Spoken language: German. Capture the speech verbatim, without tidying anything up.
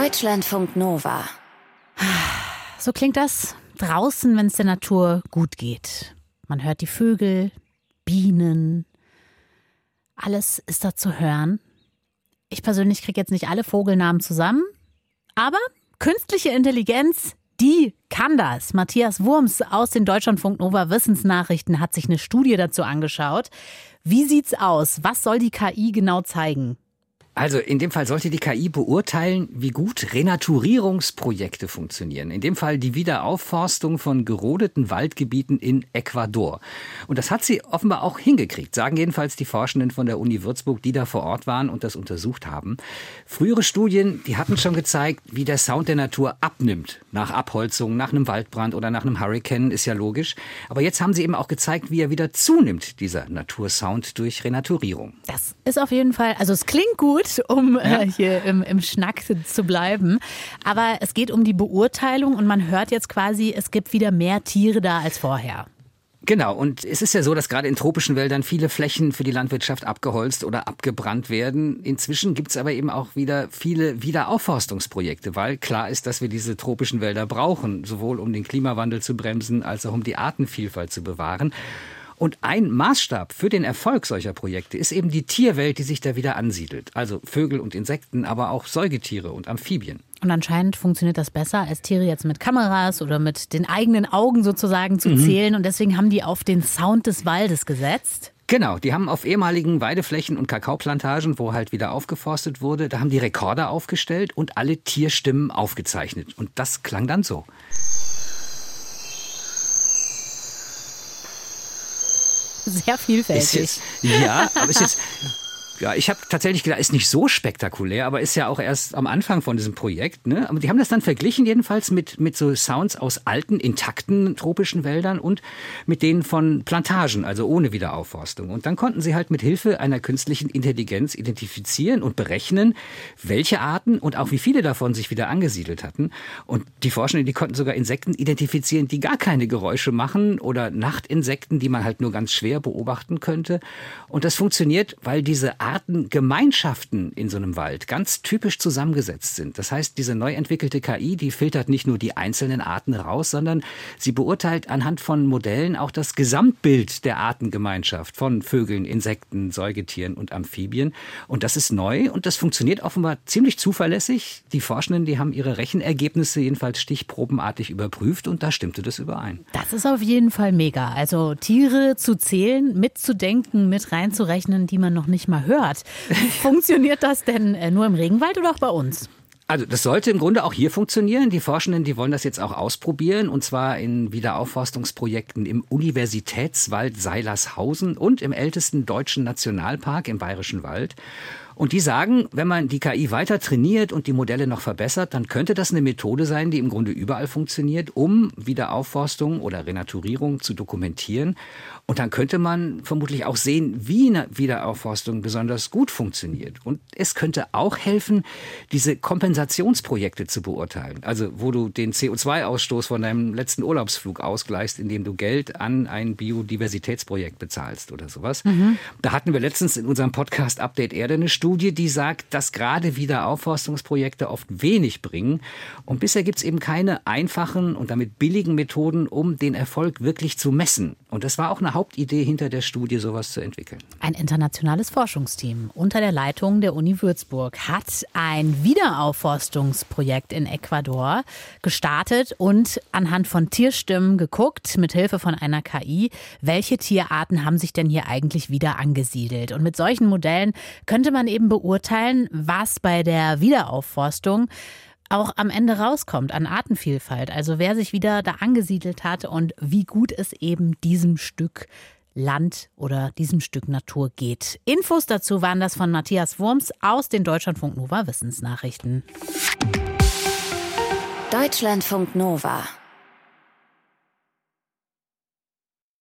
Deutschlandfunk Nova. So klingt das draußen, wenn es der Natur gut geht. Man hört die Vögel, Bienen, alles ist da zu hören. Ich persönlich kriege jetzt nicht alle Vogelnamen zusammen, aber künstliche Intelligenz, die kann das. Matthias Wurms aus den Deutschlandfunk Nova Wissensnachrichten hat sich eine Studie dazu angeschaut. Wie sieht's aus? Was soll die K I genau zeigen? Also in dem Fall sollte die K I beurteilen, wie gut Renaturierungsprojekte funktionieren. In dem Fall die Wiederaufforstung von gerodeten Waldgebieten in Ecuador. Und das hat sie offenbar auch hingekriegt, sagen jedenfalls die Forschenden von der Uni Würzburg, die da vor Ort waren und das untersucht haben. Frühere Studien, die hatten schon gezeigt, wie der Sound der Natur abnimmt. Nach Abholzung, nach einem Waldbrand oder nach einem Hurrikan, ist ja logisch. Aber jetzt haben sie eben auch gezeigt, wie er wieder zunimmt, dieser Natursound durch Renaturierung. Das ist auf jeden Fall, also es klingt gut, um ja. äh, hier im, im Schnack zu bleiben. Aber es geht um die Beurteilung und man hört jetzt quasi, es gibt wieder mehr Tiere da als vorher. Genau, und es ist ja so, dass gerade in tropischen Wäldern viele Flächen für die Landwirtschaft abgeholzt oder abgebrannt werden. Inzwischen gibt es aber eben auch wieder viele Wiederaufforstungsprojekte, weil klar ist, dass wir diese tropischen Wälder brauchen, sowohl um den Klimawandel zu bremsen, als auch um die Artenvielfalt zu bewahren. Und ein Maßstab für den Erfolg solcher Projekte ist eben die Tierwelt, die sich da wieder ansiedelt. Also Vögel und Insekten, aber auch Säugetiere und Amphibien. Und anscheinend funktioniert das besser, als Tiere jetzt mit Kameras oder mit den eigenen Augen sozusagen zu mhm. zählen. Und deswegen haben die auf den Sound des Waldes gesetzt. Genau, die haben auf ehemaligen Weideflächen und Kakaoplantagen, wo halt wieder aufgeforstet wurde, da haben die Rekorder aufgestellt und alle Tierstimmen aufgezeichnet. Und das klang dann so. Sehr vielfältig. Ist jetzt, ja, aber ist jetzt... Ja, ich habe tatsächlich gedacht, ist nicht so spektakulär, aber ist ja auch erst am Anfang von diesem Projekt. Ne? Aber die haben das dann verglichen jedenfalls mit, mit so Sounds aus alten, intakten tropischen Wäldern und mit denen von Plantagen, also ohne Wiederaufforstung. Und dann konnten sie halt mit Hilfe einer künstlichen Intelligenz identifizieren und berechnen, welche Arten und auch wie viele davon sich wieder angesiedelt hatten. Und die Forschenden, die konnten sogar Insekten identifizieren, die gar keine Geräusche machen oder Nachtinsekten, die man halt nur ganz schwer beobachten könnte. Und das funktioniert, weil diese Artengemeinschaften in so einem Wald ganz typisch zusammengesetzt sind. Das heißt, diese neu entwickelte K I, die filtert nicht nur die einzelnen Arten raus, sondern sie beurteilt anhand von Modellen auch das Gesamtbild der Artengemeinschaft von Vögeln, Insekten, Säugetieren und Amphibien. Und das ist neu und das funktioniert offenbar ziemlich zuverlässig. Die Forschenden, die haben ihre Rechenergebnisse jedenfalls stichprobenartig überprüft und da stimmte das überein. Das ist auf jeden Fall mega. Also Tiere zu zählen, mitzudenken, mit reinzurechnen, die man noch nicht mal hört. Funktioniert das denn nur im Regenwald oder auch bei uns? Also das sollte im Grunde auch hier funktionieren. Die Forschenden, die wollen das jetzt auch ausprobieren und zwar in Wiederaufforstungsprojekten im Universitätswald Seilershausen und im ältesten deutschen Nationalpark im Bayerischen Wald. Und die sagen, wenn man die K I weiter trainiert und die Modelle noch verbessert, dann könnte das eine Methode sein, die im Grunde überall funktioniert, um Wiederaufforstung oder Renaturierung zu dokumentieren. Und dann könnte man vermutlich auch sehen, wie eine Wiederaufforstung besonders gut funktioniert. Und es könnte auch helfen, diese Kompensationsprojekte zu beurteilen. Also wo du den C O zwei Ausstoß von deinem letzten Urlaubsflug ausgleichst, indem du Geld an ein Biodiversitätsprojekt bezahlst oder sowas. Mhm. Da hatten wir letztens in unserem Podcast Update Erde eine Studie, die sagt, dass gerade Wiederaufforstungsprojekte oft wenig bringen. Und bisher gibt es eben keine einfachen und damit billigen Methoden, um den Erfolg wirklich zu messen. Und das war auch eine Hauptidee hinter der Studie, sowas zu entwickeln. Ein internationales Forschungsteam unter der Leitung der Uni Würzburg hat ein Wiederaufforstungsprojekt in Ecuador gestartet und anhand von Tierstimmen geguckt, mit Hilfe von einer K I, welche Tierarten haben sich denn hier eigentlich wieder angesiedelt. Und mit solchen Modellen könnte man eben beurteilen, was bei der Wiederaufforstung auch am Ende rauskommt an Artenvielfalt. Also wer sich wieder da angesiedelt hat und wie gut es eben diesem Stück Land oder diesem Stück Natur geht. Infos dazu waren das von Matthias Wurms aus den Deutschlandfunk Nova Wissensnachrichten. Deutschlandfunk Nova.